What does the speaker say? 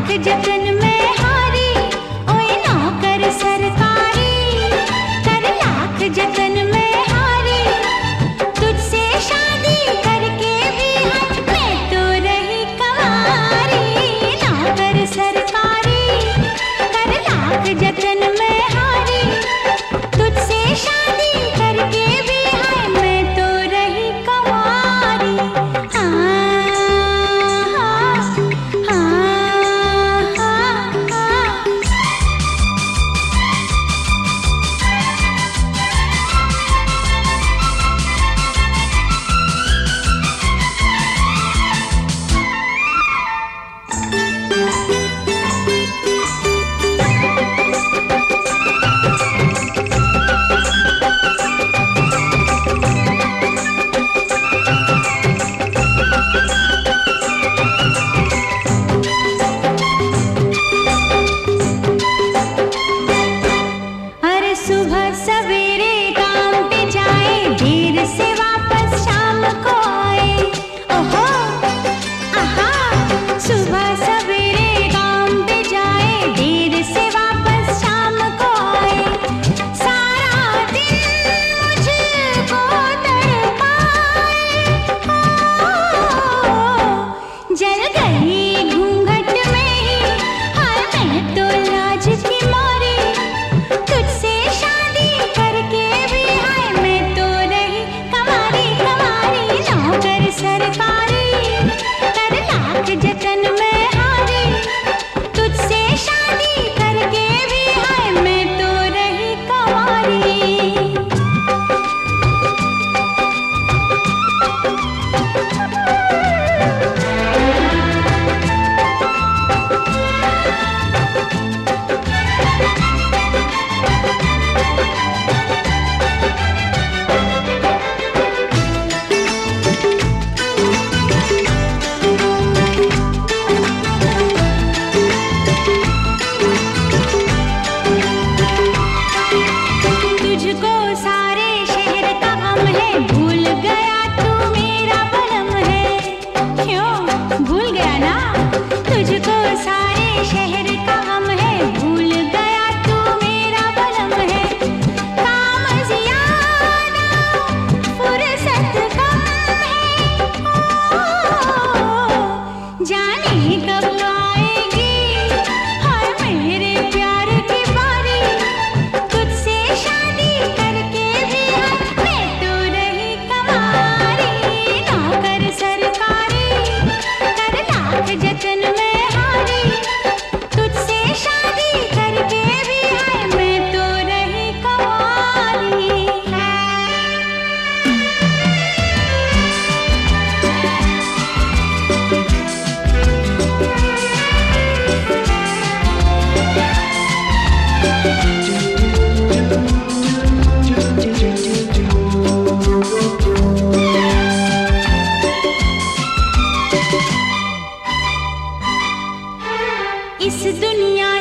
जतन में हारी, ओए नौकर सरकारी, कर लाख जतन में हारी, तुझसे शादी करके भी मैं तो रही कंवारी। नौकर सरकारी, कर लाख जतन में हारी, तुझसे शादी करके भी मैं तो रही कंवारी। सुबह सवेरे काम पे जाए, देर से वापस शाम को आए। ओहो आहा, सुबह सवेरे काम पे जाए, देर से वापस शाम को आए। सारा दिन मुझको तड़पाए, जल गई घूंघट में ही, हाय मैं तो लाज की मारी। तुझसे शादी करके भी मैं तो रही कंवारी कंवारी। नौकर सरकारी, कर लाख जतन में हारी, तुझसे शादी करके भी मैं तो रही कंवारी। तुझको सारे शहर का गम है, भूल गया तू मेरा बलम है। क्यों भूल गया ना? तुझको सारे शहर का गम है, भूल गया तू मेरा बलम है। काम ज़्यादा फुर्सत कम है, जाने कब आएगी हाय मेरे प्यार की बारी। तुझसे शादी करके भी मैं तो रही कंवारी। नौकर सरकारी, कर लाख जतन में हारी, तुझसे शादी करके भी मैं तो रही कंवारी। इस दुनिया